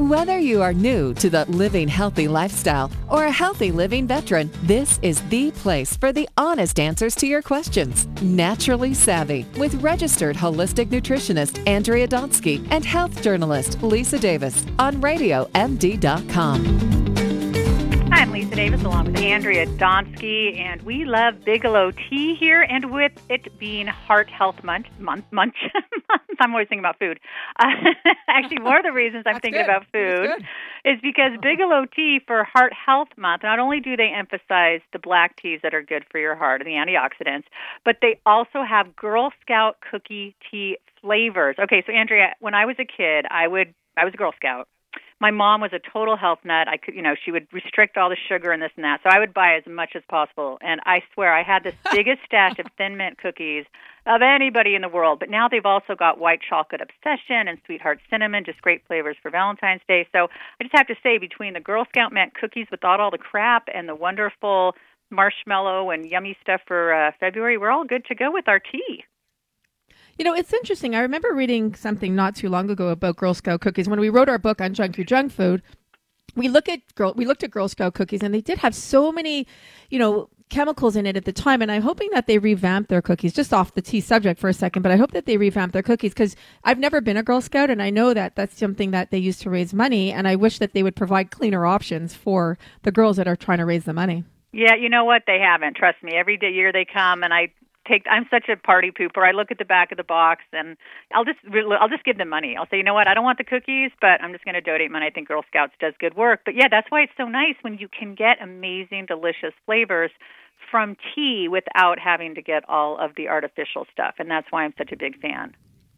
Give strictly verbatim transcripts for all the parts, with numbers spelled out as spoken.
Whether you are new to the living healthy lifestyle or a healthy living veteran, this is the place for the honest answers to your questions. Naturally Savvy with registered holistic nutritionist Andrea Donsky and health journalist Lisa Davis on radio m d dot com. Hi, I'm Lisa Davis along with Andrea Donsky, and we love Bigelow tea here, and with it being Heart Health Month, month, month, I'm always thinking about food. Uh, actually, one of the reasons I'm That's thinking good. about food is because Bigelow tea for Heart Health Month, not only do they emphasize the black teas that are good for your heart and the antioxidants, but they also have Girl Scout cookie tea flavors. Okay, so Andrea, when I was a kid, I would I was a Girl Scout. My mom was a total health nut. I could, you know, she would restrict all the sugar and this and that. So I would buy as much as possible. And I swear I had the biggest stash of Thin Mint cookies of anybody in the world. But now they've also got White Chocolate Obsession and Sweetheart Cinnamon, just great flavors for Valentine's Day. So I just have to say, between the Girl Scout Mint cookies without all the crap and the wonderful marshmallow and yummy stuff for uh, February, we're all good to go with our tea. You know, it's interesting. I remember reading something not too long ago about Girl Scout cookies. When we wrote our book on junk your junk food, we look at girl we looked at Girl Scout cookies, and they did have so many, you know, chemicals in it at the time. And I'm hoping that they revamp their cookies. Just off the tea subject for a second, but I hope that they revamp their cookies, because I've never been a Girl Scout, and I know that that's something that they use to raise money. And I wish that they would provide cleaner options for the girls that are trying to raise the money. Yeah, you know what? They haven't. Trust me. Every day, year they come, and I. Take, I'm such a party pooper. I look at the back of the box, and I'll just I'll just give them money. I'll say, you know what, I don't want the cookies, but I'm just going to donate money. I think Girl Scouts does good work. But yeah, that's why it's so nice when you can get amazing, delicious flavors from tea without having to get all of the artificial stuff. And that's why I'm such a big fan.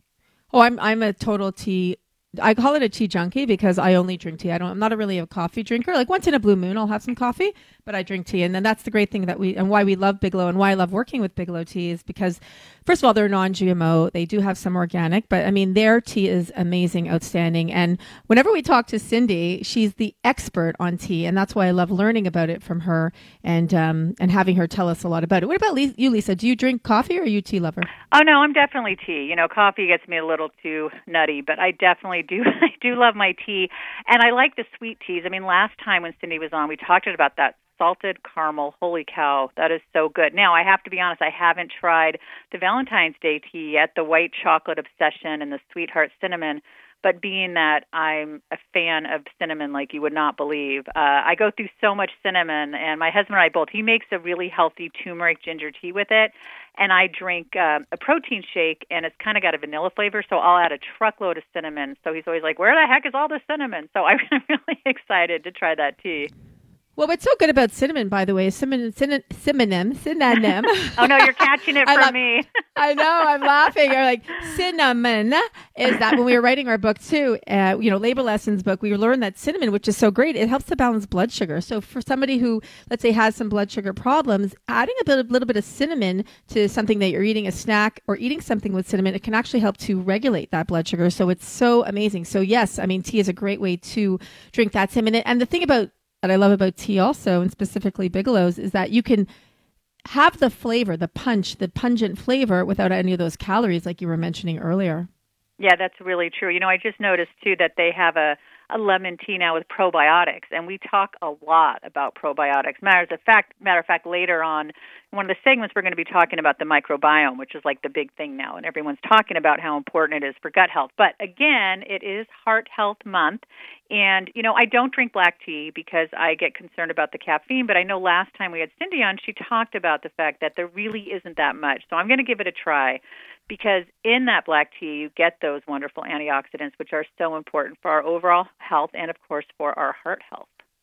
Oh, I'm I'm a total tea. I call it a tea junkie because I only drink tea. I don't. I'm not a really a coffee drinker. Like once in a blue moon, I'll have some coffee, but I drink tea. And then that's the great thing that we and why we love Bigelow and why I love working with Bigelow tea is because, first of all, they're non-G M O. They do have some organic, but I mean their tea is amazing, outstanding. And whenever we talk to Cindy, she's the expert on tea, and that's why I love learning about it from her and um and having her tell us a lot about it. What about Lisa, you, Lisa? Do you drink coffee or are you a tea lover? Oh no, I'm definitely tea. You know, coffee gets me a little too nutty, but I definitely do. I do love my tea, and I like the sweet teas. I mean, last time when Cindy was on, we talked about that salted caramel. Holy cow, that is so good. Now, I have to be honest, I haven't tried the Valentine's Day tea yet, the White Chocolate Obsession and the Sweetheart Cinnamon. But being that I'm a fan of cinnamon like you would not believe, uh, I go through so much cinnamon, and my husband and I both, he makes a really healthy turmeric ginger tea with it, and I drink uh, a protein shake, and it's kind of got a vanilla flavor, so I'll add a truckload of cinnamon. So he's always like, where the heck is all the cinnamon? So I'm really excited to try that tea. Well, what's so good about cinnamon, by the way, is cinnamon, cinnamon, cinnamon, synonym. Oh, no, you're catching it from love, me. I know, I'm laughing. You're like, cinnamon is that when we were writing our book, too, uh, you know, Labor Lessons book, we learned that cinnamon, which is so great, it helps to balance blood sugar. So for somebody who, let's say, has some blood sugar problems, adding a bit, a little bit of cinnamon to something that you're eating, a snack, or eating something with cinnamon, it can actually help to regulate that blood sugar. So it's so amazing. So yes, I mean, tea is a great way to drink that cinnamon. And the thing about that I love about tea also, and specifically Bigelow's, is that you can have the flavor, the punch, the pungent flavor without any of those calories like you were mentioning earlier. Yeah, that's really true. You know, I just noticed, too, that they have a, a lemon tea now with probiotics, and we talk a lot about probiotics. Matter of fact, matter of fact, later on, in one of the segments, we're going to be talking about the microbiome, which is like the big thing now, and everyone's talking about how important it is for gut health. But again, it is Heart Health Month, and, you know, I don't drink black tea because I get concerned about the caffeine, but I know last time we had Cindy on, she talked about the fact that there really isn't that much. So I'm going to give it a try, because in that black tea, you get those wonderful antioxidants, which are so important for our overall health and, of course, for our heart health.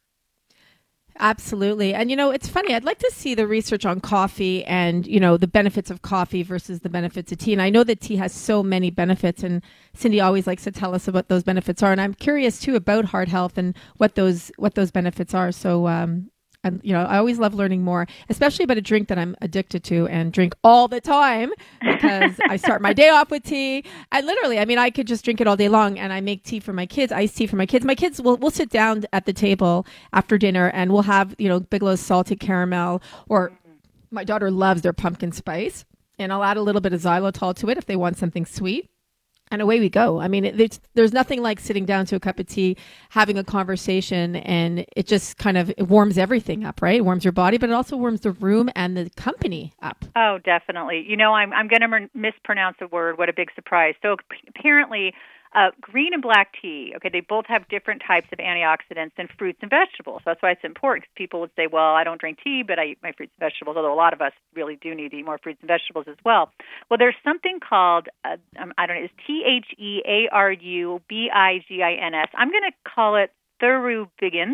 Absolutely. And, you know, it's funny. I'd like to see the research on coffee and, you know, the benefits of coffee versus the benefits of tea. And I know that tea has so many benefits, and Cindy always likes to tell us what those benefits are. And I'm curious, too, about heart health and what those what those benefits are. So, um, and, you know, I always love learning more, especially about a drink that I'm addicted to and drink all the time, because I start my day off with tea. I literally, I mean, I could just drink it all day long, and I make tea for my kids, iced tea for my kids. My kids will we'll sit down at the table after dinner, and we'll have, you know, Bigelow's salted caramel, or my daughter loves their pumpkin spice, and I'll add a little bit of xylitol to it if they want something sweet. And away we go. I mean, it, there's, there's nothing like sitting down to a cup of tea, having a conversation, and it just kind of it warms everything up, right? It warms your body, but it also warms the room and the company up. Oh, definitely. You know, I'm I'm going to mispronounce a word. What a big surprise. So apparently, uh, green and black tea, okay, they both have different types of antioxidants than fruits and vegetables. So that's why it's important, because people would say, well, I don't drink tea, but I eat my fruits and vegetables, although a lot of us really do need to eat more fruits and vegetables as well. Well, there's something called, uh, um, I don't know, it's T H E A R U B I G I N S. I'm going to call it thurubigins.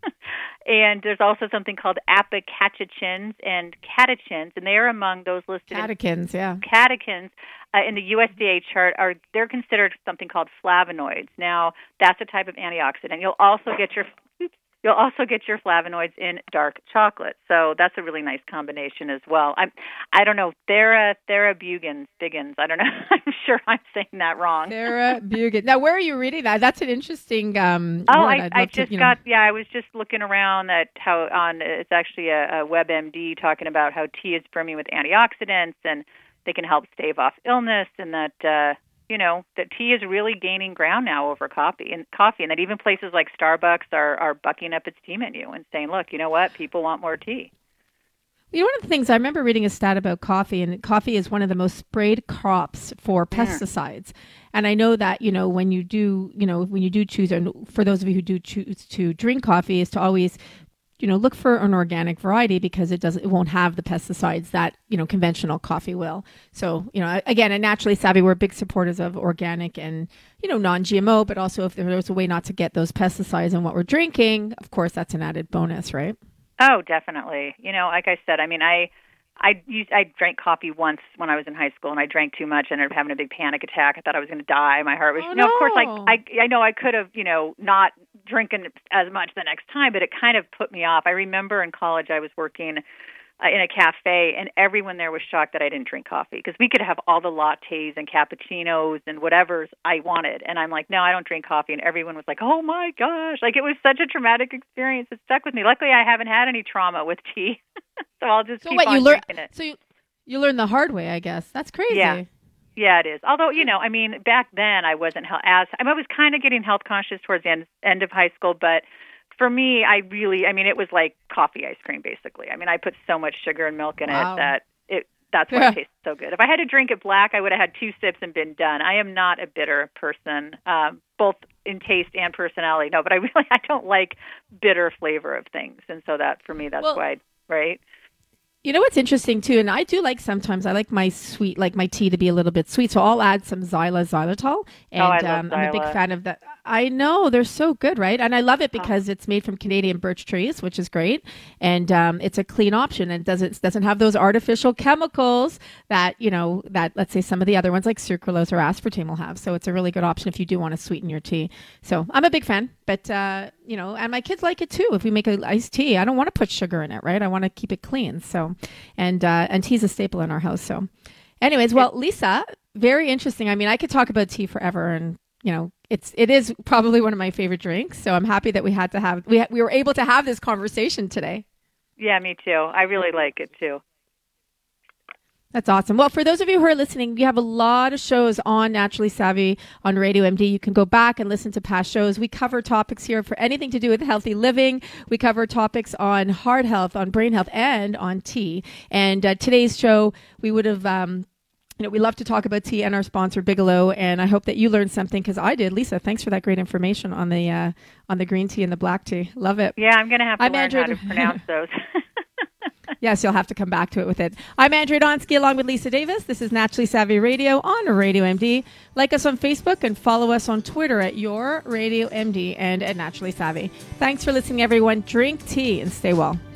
And there's also something called apicatechins and catechins, and they are among those listed. Catechins, in, yeah. Catechins uh, in the U S D A chart are they're considered something called flavonoids. Now, that's a type of antioxidant. You'll also get your oops, you'll also get your flavonoids in dark chocolate. So that's a really nice combination as well. I'm I don't know, Thera Therabugins, Biggins. I don't know. I'm sure I'm saying that wrong. Therabugin. Now, where are you reading that? That's an interesting um Oh, word. I, I just to, got know. yeah, I was just looking around at how on it's actually a, a WebMD talking about how tea is brimming with antioxidants and they can help stave off illness, and that uh you know, that tea is really gaining ground now over coffee, and coffee, and that even places like Starbucks are, are bucking up its tea menu and saying, look, you know what, people want more tea. You know, one of the things I remember reading a stat about coffee, and coffee is one of the most sprayed crops for pesticides. And I know that, you know, when you do, you know, when you do choose, and for those of you who do choose to drink coffee, is to always, you know, look for an organic variety, because it doesn't, it won't have the pesticides that, you know, conventional coffee will. So, you know, again, at Naturally Savvy, we're big supporters of organic and, you know, non-G M O, but also if there's a way not to get those pesticides in what we're drinking, of course, that's an added bonus, right? Oh, definitely. You know, like I said, I mean, I, I used, I drank coffee once when I was in high school, and I drank too much and ended up having a big panic attack. I thought I was going to die. My heart was, oh, you know, no. of course, like I, I know I could have, you know, not drinking as much the next time, but it kind of put me off. I remember in college I was working uh, in a cafe, and everyone there was shocked that I didn't drink coffee, because we could have all the lattes and cappuccinos and whatever I wanted. And I'm like, no, I don't drink coffee. And everyone was like, oh my gosh, like it was such a traumatic experience. It stuck with me. Luckily, I haven't had any trauma with tea. So I'll just so keep what, on you learn, drinking it. So you, you learn the hard way, I guess. That's crazy. Yeah. Yeah, it is. Although, you know, I mean, back then I wasn't he- as, I, mean, I was kind of getting health conscious towards the end, end of high school, but for me, I really, I mean, it was like coffee ice cream, basically. I mean, I put so much sugar and milk in Wow. it that it, that's why Yeah. it tastes so good. If I had to drink it black, I would have had two sips and been done. I am not a bitter person, um, both in taste and personality. No, but I really, I don't like bitter flavor of things. And so that, for me, that's well, why, right? You know what's interesting too, and I do like sometimes I like my sweet, like my tea to be a little bit sweet, so I'll add some Zyla xylitol, and oh, I love um, I'm a big Zyla. fan of that. I know they're so good, right? And I love it because oh. it's made from Canadian birch trees, which is great, and um, it's a clean option, and it doesn't it doesn't have those artificial chemicals that you know that let's say some of the other ones like sucralose or aspartame will have. So it's a really good option if you do want to sweeten your tea. So I'm a big fan, but uh, you know, and my kids like it too. If we make an iced tea, I don't want to put sugar in it, right? I want to keep it clean. So, and uh, and tea's a staple in our house. So, anyways, well, Lisa, very interesting. I mean, I could talk about tea forever, and you know, it's it is probably one of my favorite drinks. So I'm happy that we had to have we ha- we were able to have this conversation today. Yeah, me too. I really like it too. That's awesome. Well, for those of you who are listening, we have a lot of shows on Naturally Savvy on Radio M D. You can go back and listen to past shows. We cover topics here for anything to do with healthy living. We cover topics on heart health, on brain health, and on tea. And uh, today's show, we would have, um, you know, we love to talk about tea and our sponsor, Bigelow. And I hope that you learned something, because I did. Lisa, thanks for that great information on the uh, on the green tea and the black tea. Love it. Yeah, I'm going to have to I'm learn Andrea- how to pronounce those. Yes, you'll have to come back to it with it. I'm Andrea Donsky along with Lisa Davis. This is Naturally Savvy Radio on Radio M D. Like us on Facebook and follow us on Twitter at Your Radio M D and at Naturally Savvy. Thanks for listening, everyone. Drink tea and stay well.